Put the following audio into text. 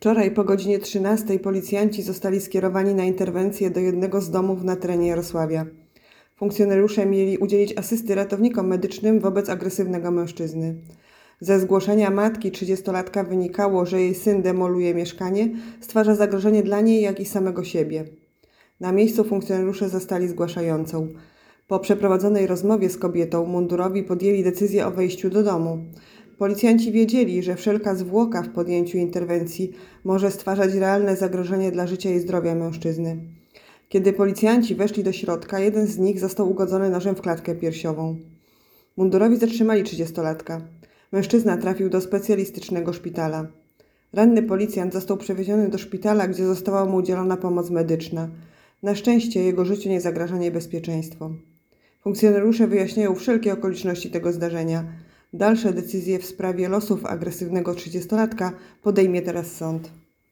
Wczoraj po godzinie 13 policjanci zostali skierowani na interwencję do jednego z domów na terenie Jarosławia. Funkcjonariusze mieli udzielić asysty ratownikom medycznym wobec agresywnego mężczyzny. Ze zgłoszenia matki 30-latka wynikało, że jej syn demoluje mieszkanie, stwarza zagrożenie dla niej, jak i samego siebie. Na miejscu funkcjonariusze zastali zgłaszającą. Po przeprowadzonej rozmowie z kobietą mundurowi podjęli decyzję o wejściu do domu. Policjanci wiedzieli, że wszelka zwłoka w podjęciu interwencji może stwarzać realne zagrożenie dla życia i zdrowia mężczyzny. Kiedy policjanci weszli do środka, jeden z nich został ugodzony nożem w klatkę piersiową. Mundurowi zatrzymali 30-latka. Mężczyzna trafił do specjalistycznego szpitala. Ranny policjant został przewieziony do szpitala, gdzie została mu udzielona pomoc medyczna. Na szczęście jego życiu nie zagraża niebezpieczeństwo. Funkcjonariusze wyjaśniają wszelkie okoliczności tego zdarzenia. Dalsze decyzje w sprawie losów agresywnego 30-latka podejmie teraz sąd.